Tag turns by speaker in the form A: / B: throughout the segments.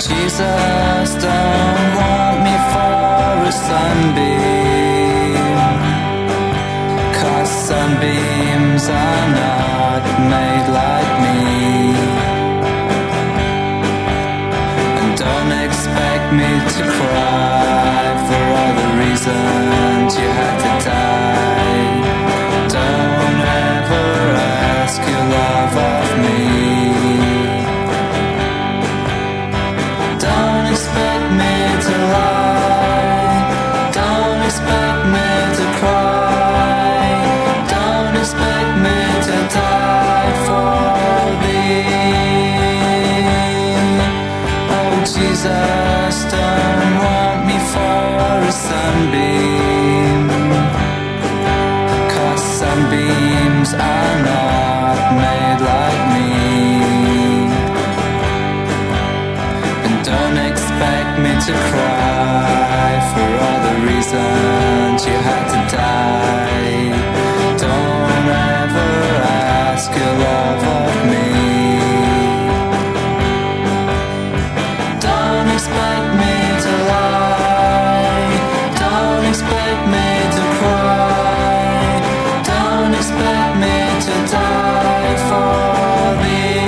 A: Jesus, don't want me for a sunbeam, 'cause sunbeams are not made like me. And don't expect me to cry for all the reasons you had to die. Don't ever ask your love of me. Don't expect me to lie. Don't expect me to cry. Don't expect me to die for thee. Oh Jesus, don't want me for a sunbeam, 'cause sunbeams are not made like me. Don't expect me to cry for all the reasons you had to die. Don't ever ask your love of me. Don't expect me to lie. Don't expect me to cry. Don't expect me to die for thee.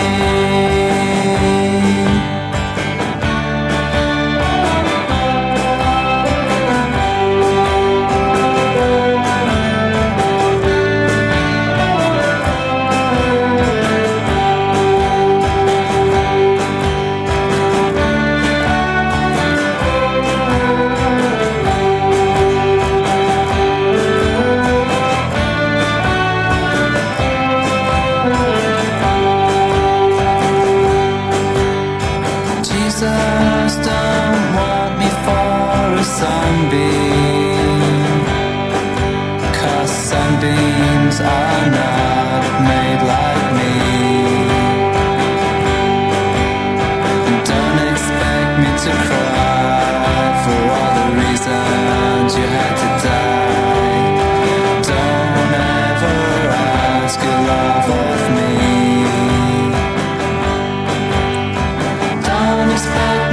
A: Jesus, don't want me for a sunbeam, 'cause sunbeams are not made like me. And don't expect me to cry for all the reasons you had to die. Don't ever ask your love of me. Don't expect